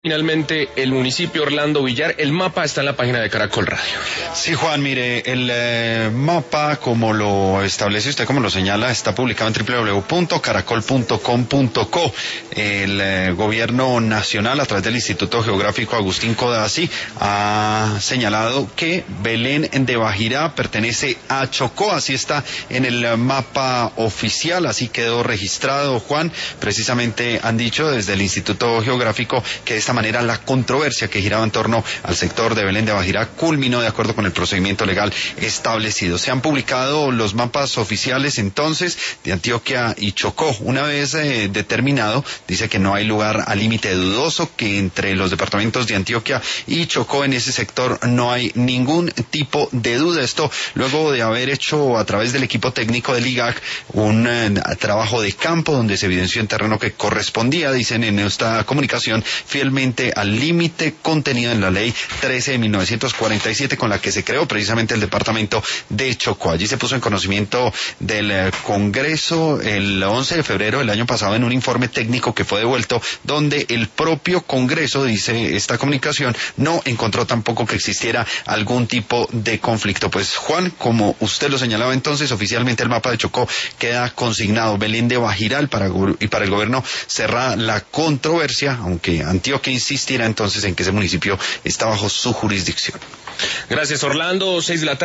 Finalmente, el municipio Orlando Villar, el mapa está en la página de Caracol Radio. Sí, Juan, mire, el mapa, como lo establece usted, como lo señala, está publicado en www.caracol.com.co. El gobierno nacional, a través del Instituto Geográfico Agustín Codazzi, ha señalado que Belén de Bajirá pertenece a Chocó. Así está en el mapa oficial, así quedó registrado, Juan. Precisamente han dicho desde el Instituto Geográfico que de esta manera la controversia que giraba en torno al sector de Belén de Bajirá culminó de acuerdo con el procedimiento legal establecido. Se han publicado los mapas oficiales entonces de Antioquia y Chocó. Una vez determinado, dice que no hay lugar a límite dudoso, que entre los departamentos de Antioquia y Chocó en ese sector no hay ningún tipo de duda. Esto luego de haber hecho a través del equipo técnico del IGAC un trabajo de campo donde se evidenció en terreno que correspondía, dicen en esta comunicación, fielmente al límite contenido en la ley 13 de 1947 con la que se creó precisamente el departamento de Chocó. Allí se puso en conocimiento del Congreso el 11 de febrero del año pasado en un informe técnico que fue devuelto, donde el propio Congreso, dice esta comunicación, no encontró tampoco que existiera algún tipo de conflicto. Pues Juan, como usted lo señalaba entonces, oficialmente el mapa de Chocó queda consignado Belén de Bajirá y para el gobierno cerrada la controversia, aunque Antioquia insistirá entonces en que ese municipio está bajo su jurisdicción. Gracias, Orlando.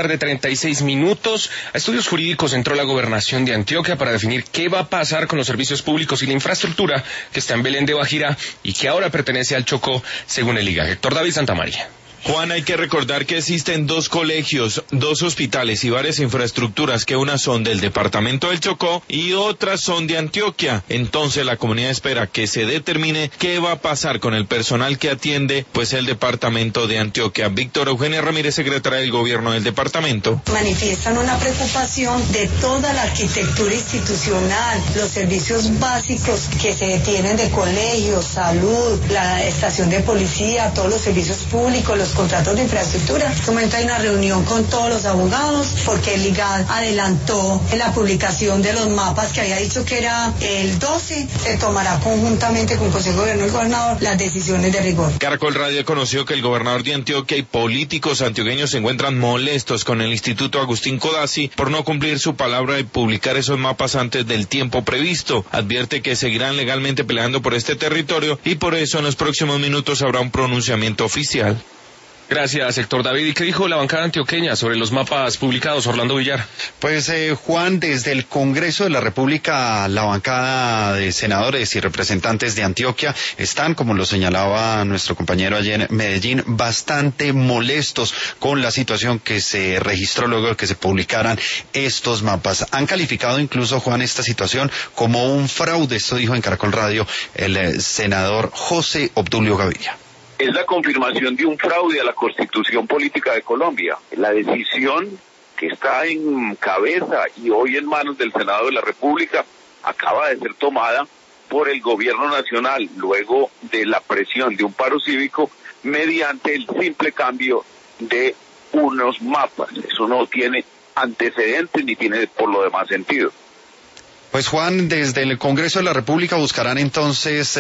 6:36 p.m. A estudios jurídicos entró la gobernación de Antioquia para definir qué va a pasar con los servicios públicos y la infraestructura que está en Belén de Bajirá y que ahora pertenece al Chocó, según el IGAC. Héctor David Santamaría. Juan, hay que recordar que existen 2 colegios, 2 hospitales y varias infraestructuras, que unas son del departamento del Chocó y otras son de Antioquia. Entonces la comunidad espera que se determine qué va a pasar con el personal que atiende pues el departamento de Antioquia. Víctor Eugenia Ramírez, secretaria del gobierno del departamento. Manifiestan una preocupación de toda la arquitectura institucional, los servicios básicos que se tienen de colegios, salud, la estación de policía, todos los servicios públicos, los contratos de infraestructura. En este momento hay una reunión con todos los abogados porque el IGAD adelantó en la publicación de los mapas que había dicho que era el 12. Se tomará conjuntamente con el Consejo de Gobierno y el Gobernador las decisiones de rigor. Caracol Radio conoció que el gobernador de Antioquia y políticos antioqueños se encuentran molestos con el Instituto Agustín Codazzi por no cumplir su palabra y publicar esos mapas antes del tiempo previsto. Advierte que seguirán legalmente peleando por este territorio y por eso en los próximos minutos habrá un pronunciamiento oficial. Gracias, Héctor David. ¿Y qué dijo la bancada antioqueña sobre los mapas publicados, Orlando Villar? Pues Juan, desde el Congreso de la República, la bancada de senadores y representantes de Antioquia están, como lo señalaba nuestro compañero ayer en Medellín, bastante molestos con la situación que se registró luego de que se publicaran estos mapas. Han calificado incluso, Juan, esta situación como un fraude. Esto dijo en Caracol Radio el senador José Obdulio Gaviria. Es la confirmación de un fraude a la Constitución Política de Colombia. La decisión que está en cabeza y hoy en manos del Senado de la República acaba de ser tomada por el Gobierno Nacional luego de la presión de un paro cívico mediante el simple cambio de unos mapas. Eso no tiene antecedentes ni tiene por lo demás sentido. Pues Juan, desde el Congreso de la República buscarán entonces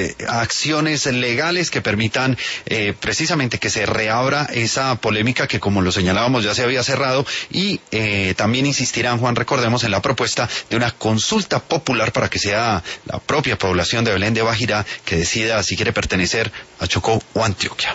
acciones legales que permitan precisamente que se reabra esa polémica que, como lo señalábamos, ya se había cerrado y también insistirán, Juan, recordemos, en la propuesta de una consulta popular para que sea la propia población de Belén de Bajirá que decida si quiere pertenecer a Chocó o Antioquia.